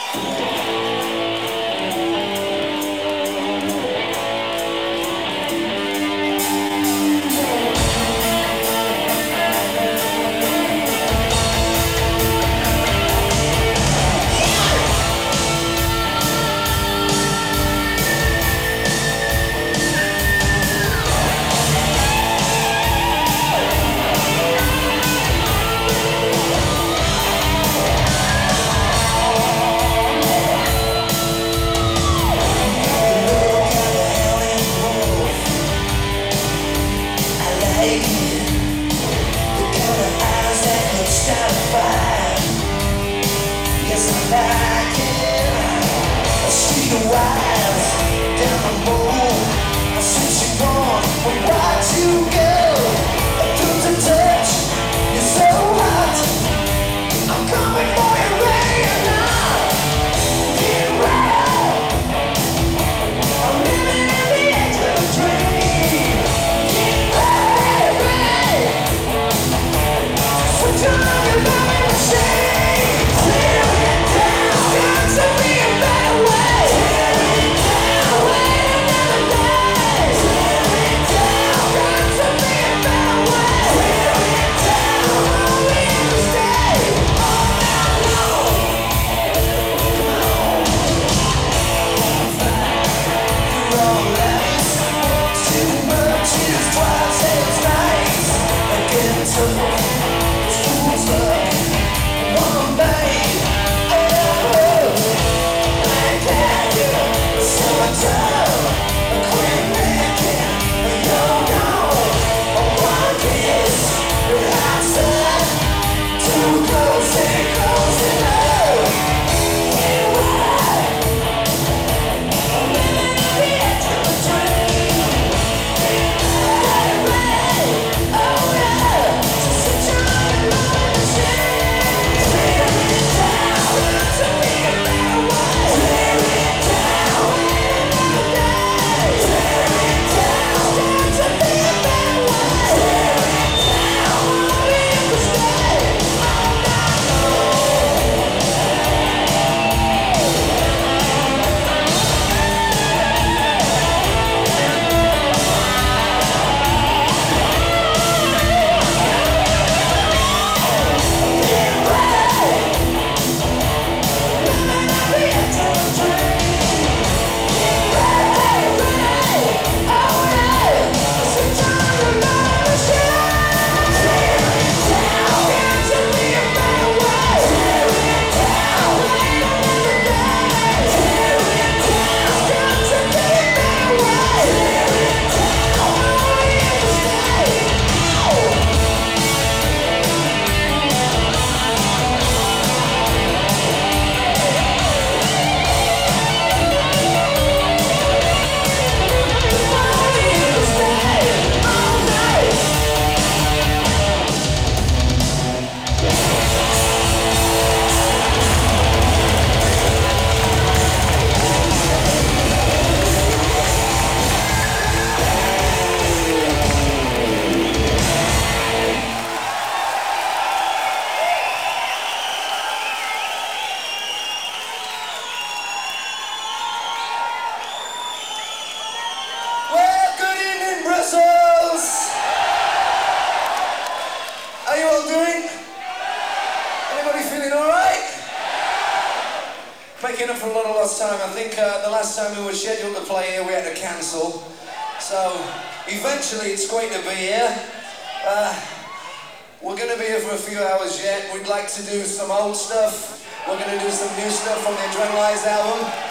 Making up for a lot of lost time. I think the last time we were scheduled to play here, we had to cancel. So eventually it's going to be here. We're going to be here for a few hours yet. We'd like to do some old stuff. We're going to do some new stuff from the Adrenalize album.